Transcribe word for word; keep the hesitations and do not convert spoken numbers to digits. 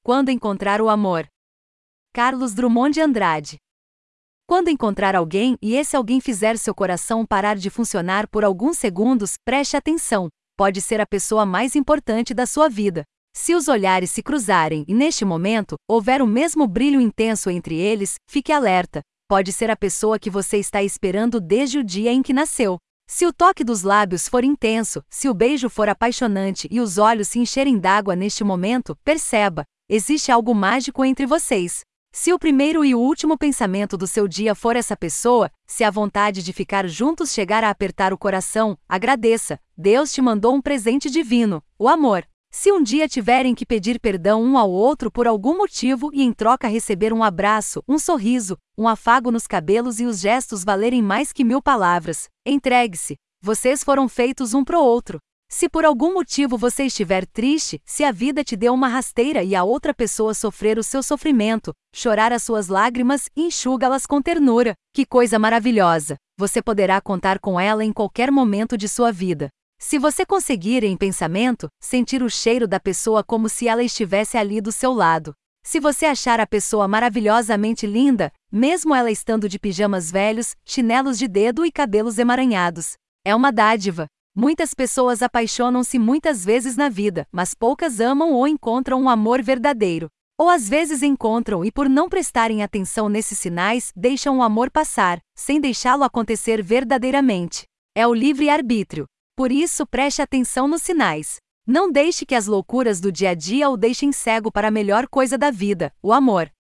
Quando encontrar o amor. Carlos Drummond de Andrade. Quando encontrar alguém e esse alguém fizer seu coração parar de funcionar por alguns segundos, preste atenção. Pode ser a pessoa mais importante da sua vida. Se os olhares se cruzarem e neste momento houver o mesmo brilho intenso entre eles, fique alerta. Pode ser a pessoa que você está esperando desde o dia em que nasceu. Se o toque dos lábios for intenso, se o beijo for apaixonante e os olhos se encherem d'água neste momento, perceba, existe algo mágico entre vocês. Se o primeiro e o último pensamento do seu dia for essa pessoa, se a vontade de ficar juntos chegar a apertar o coração, agradeça. Deus te mandou um presente divino, o amor. Se um dia tiverem que pedir perdão um ao outro por algum motivo e em troca receber um abraço, um sorriso, um afago nos cabelos e os gestos valerem mais que mil palavras, entregue-se. Vocês foram feitos um pro outro. Se por algum motivo você estiver triste, se a vida te deu uma rasteira e a outra pessoa sofrer o seu sofrimento, chorar as suas lágrimas e enxugá-las com ternura, que coisa maravilhosa! Você poderá contar com ela em qualquer momento de sua vida. Se você conseguir, em pensamento, sentir o cheiro da pessoa como se ela estivesse ali do seu lado. Se você achar a pessoa maravilhosamente linda, mesmo ela estando de pijamas velhos, chinelos de dedo e cabelos emaranhados, é uma dádiva. Muitas pessoas apaixonam-se muitas vezes na vida, mas poucas amam ou encontram um amor verdadeiro. Ou às vezes encontram e por não prestarem atenção nesses sinais, deixam o amor passar, sem deixá-lo acontecer verdadeiramente. É o livre-arbítrio. Por isso preste atenção nos sinais. Não deixe que as loucuras do dia a dia o deixem cego para a melhor coisa da vida, o amor.